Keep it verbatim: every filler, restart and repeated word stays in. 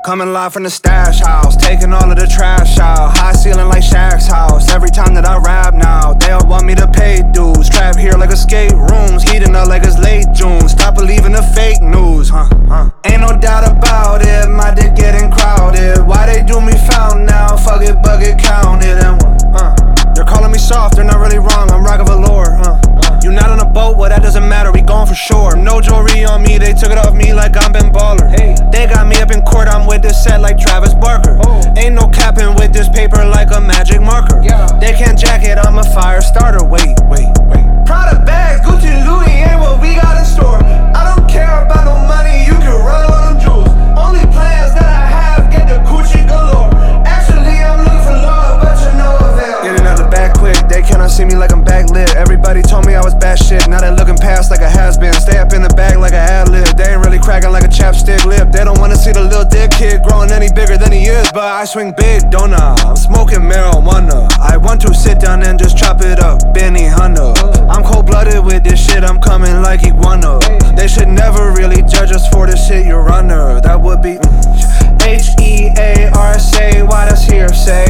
Coming live from the stash house, taking all of the trash out. High ceiling like Shaq's house. Every time that I rap now, they all want me to pay dues. Trap here like escape rooms, heating up like it's late June. Stop believing the fake news, huh? huh. Ain't no doubt about it, my dick getting crowded. Why they do me found now? Fuck it, bucket counted and what? Uh. They're calling me soft, they're not really wrong. I'm rockin' velour, huh? You not on a boat, well that doesn't matter, we gone for sure. No jewelry on me, they took it off me like I'm Ben Baller. Hey. They got me up in court, I'm with this set like Travis Barker. Oh. Ain't no capping with this paper like a magic marker. Yeah. They can't jack it, I'm a fire starter. Wait, wait, wait. Prada bags, Gucci, Louis ain't what we got in store. I don't care about no money, you can run on them jewels. Only plans that I have, get the Gucci galore. Actually, I'm looking for love, but you know avail. Getting out the back quick, they cannot see me like I'm backlit. Everybody told me I was bad shit, now they looking past like a has-been. Stay up in the bag like a ad-lib, they ain't really cracking like a chapstick lip. They don't wanna see the little dick kid growing any bigger than he is, but I swing big, don't I? I'm smoking marijuana. I want to sit down and just chop it up, Benny Hunter. I'm cold-blooded with this shit, I'm coming like iguana. They should never really judge us for the shit you're under. That would be mm, H E A R S A, why that's hearsay.